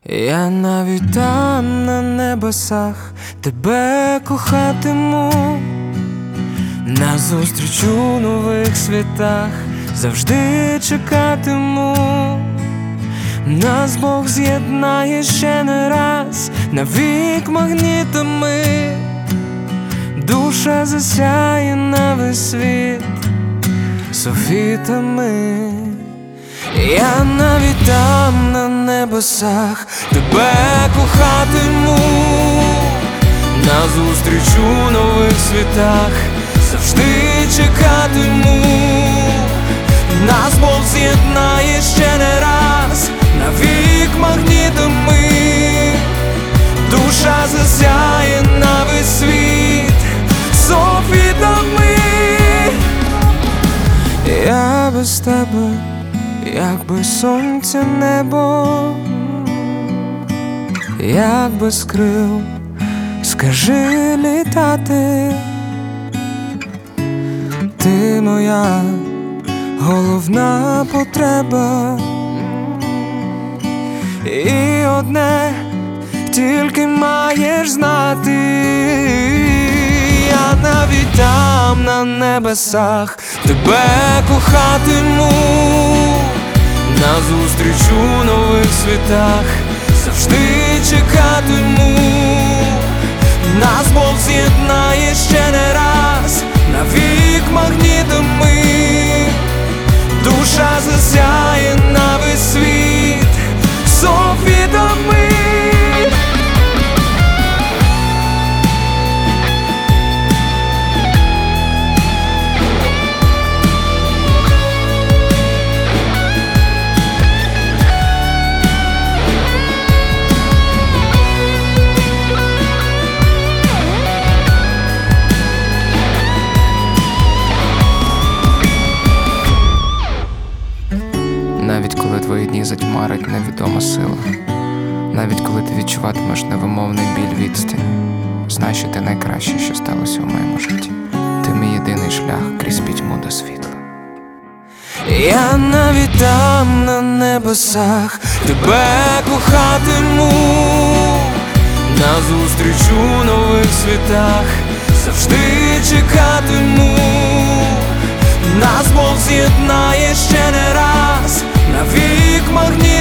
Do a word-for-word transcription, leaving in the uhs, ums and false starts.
Я навіть там на небесах тебе кохатиму, назустріч у нових світах завжди чекатиму. Нас Бог з'єднає ще не раз, навік магнітами, душа засяє на весь світ софітами. Я навіть там на небесах тебе кохатиму, назустріч у нових світах завжди чекатиму. Нас Бог з'єднає ще не раз, навік магнітами, душа засяє на весь світ софітами. Я без тебе, як без сонця небо, як без крил, скажи літати. Ти моя головна потреба, і одне тільки маєш знати. Я навіть там на небесах тебе кохатиму, назустріч у нових світах завжди чекатиму. Нас Бог з'єднає ще не раз, навік магнітами, душа засяє на весь світ софітами. Навіть коли твої дні затьмарить невідома сила, навіть коли ти відчуватимеш невимовний біль відстані, знай, що ти найкраще, що сталося у моєму житті. Ти мій єдиний шлях крізь пітьму до світла. Я навіть там на небесах тебе кохатиму, назустріч у нових світах завжди чекатиму. Нас Бог з'єднає ще не раз, навік магнітами,